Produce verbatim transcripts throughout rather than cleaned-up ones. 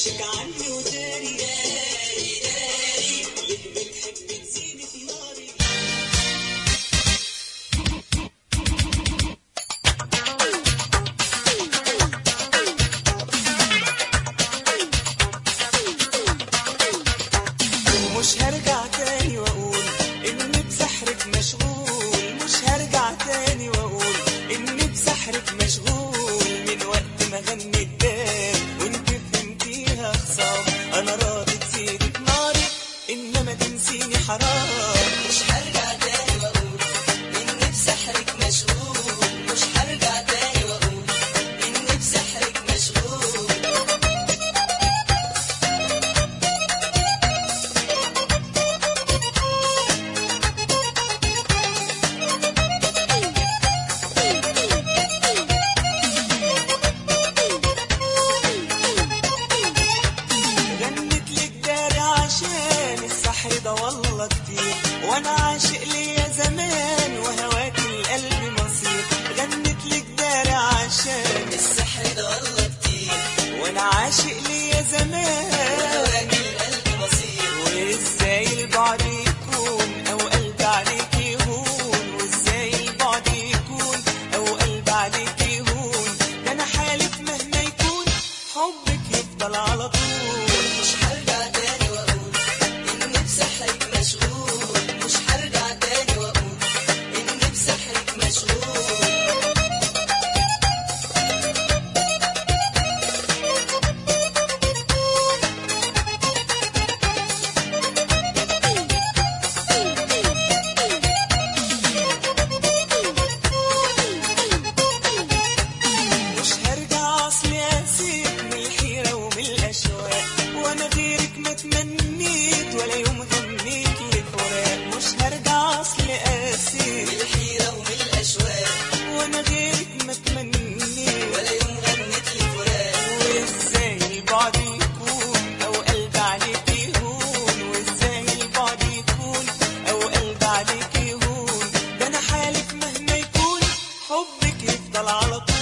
وشك عني وداري داري داري ليه بتحب تزيني في ناري. مش هرجع تاني واقول اني بسحرك مشغول، مش هرجع تاني واقول اني بسحرك مشغول. من وقت ما غنيت بال وانت فهمتيها خصام، انا راضي تزيدك ناري انما تنسيني حرام. مش هرجع تاني واقول اني بسحرك مشغول، مش هرجع تاني واقول اني بسحرك مشغول. ده والله كتير وانا عاشق ليا زمان وهواك القلب مصير. غنت لك داري عشان السحر ده والله كتير وانا عاشق ليا زمان وهواك القلب مصير. وازاي البعد يكون او قلب عليك يهون، وازاي البعد يكون او قلب عليك يهون. ده انا حالف مهما يكون حبك يفضل على طول. مش هرجع تاني واقول اني بسحرك مشغول، مش هرجع تاني واقول اني بسحرك مشغول. مش هرجع اصلي اسيب من الحيرة ومن الاشواق، وانا غيرك ما تمنيت ولا يوم غنيت لك فراق. مش هرجع اصلي اسيب من الحيرة ومن الاشواق وانا غيرك ما تمنيت ولا يوم غنيت لي فراق. وازاي البعد يكون او قلب عليك يهون، وازاي البعد يكون او قلب عليك يهون. ده انا حالف مهما يكون حبك يفضل على طول.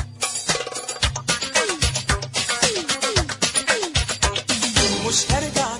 مش هرجع